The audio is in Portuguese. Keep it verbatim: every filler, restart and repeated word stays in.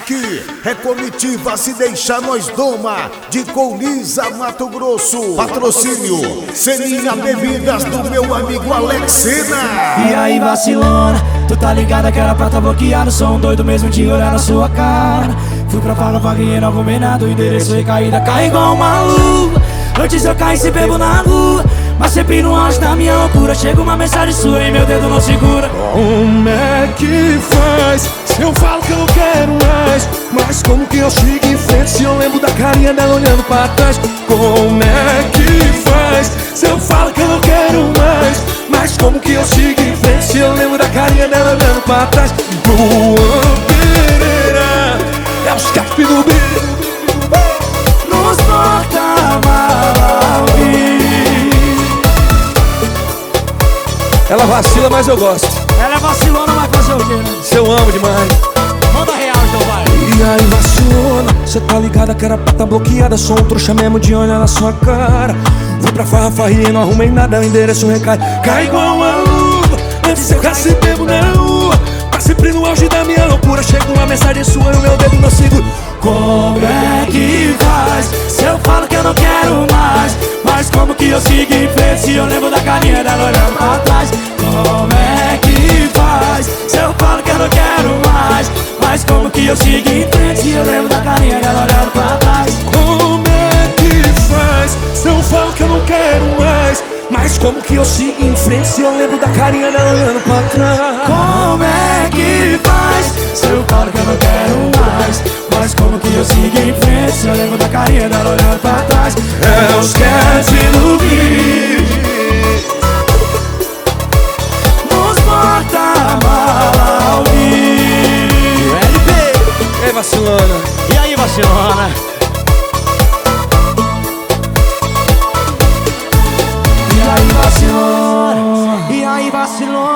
Aqui é comitiva, se deixar nós doma. De Colniza, Mato Grosso. Patrocínio Seninha Bebidas do meu amigo Alex Sena. E aí vacilona, tu tá ligada que era pra tá bloqueado. Sou um doido mesmo de olhar na sua cara. Fui pra falar paguei, não arrumei nada. O endereço recaída, cai igual um maluco. Antes eu caí se bebo na rua, mas sempre no auge da minha loucura. Chega uma mensagem sua e meu dedo não segura. Como é que faz? Se eu falo que eu não quero mais, mas como que eu sigo em frente se eu lembro da carinha dela olhando pra trás? Como é que faz? Se eu falo que eu não quero mais, mas como que eu sigo em frente se eu lembro da carinha dela olhando pra trás? Luan Pereira é os cap do bico. Nos porta-malas. Ela vacila, mas eu gosto. Ela é vacilona, mas fazer o quê, né? Se eu amo demais. Manda real então, vai. E aí vacilona, cê tá ligada que era pra tá bloqueada. Sou um trouxa mesmo de olhar na sua cara. Fui pra farra, farria, não arrumei nada. O endereço recai, cai igual uma luva. Antes eu casi bebo na rua, tá sempre no auge da minha loucura. Chega uma mensagem sua e o meu dedo não segura. Como é que faz? Se eu falo que eu não quero mais, mas como que eu sigo em frente se eu lembro da carinha dela olhando pra trás? Como é que faz? Se eu falo que eu não quero mais, mas como que eu sigo em frente se eu lembro da carinha dela olhando pra trás? Como é que faz? Se eu falo que eu não quero mais, mas como que eu sigo em frente se eu lembro da carinha dela olhando pra trás? Como é que faz? Se eu falo que eu não quero mais, mas como que eu sigo em frente se eu lembro da carinha dela olhando pra trás? É os cats do Rio. Nos porta-malas. L P. E aí vacilona? E aí vacilona? E aí vacilona? E aí vacilona?